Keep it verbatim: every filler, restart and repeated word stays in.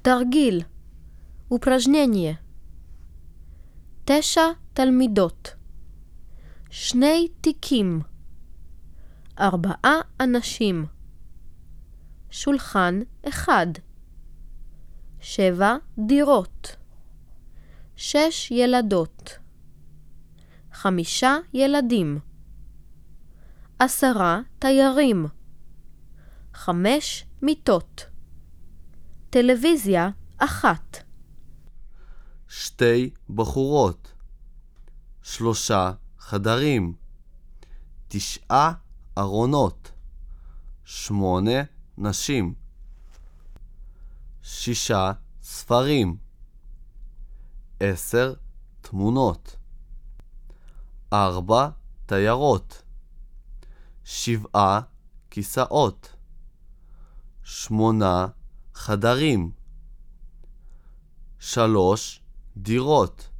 תרגיל. ופרז'נניה. תשע תלמידות. שני תיקים. ארבעה אנשים. שולחן אחד. שבע דירות. שש ילדות. חמישה ילדים. עשרה תיירים. חמש מיטות. טלוויזיה אחת. שתי בחורות. שלושה חדרים. תשעה ארונות. שמונה נשים. שישה ספרים. עשר תמונות. ארבע תיירות. שבעה כיסאות. שמונה חדרים. שלוש דירות.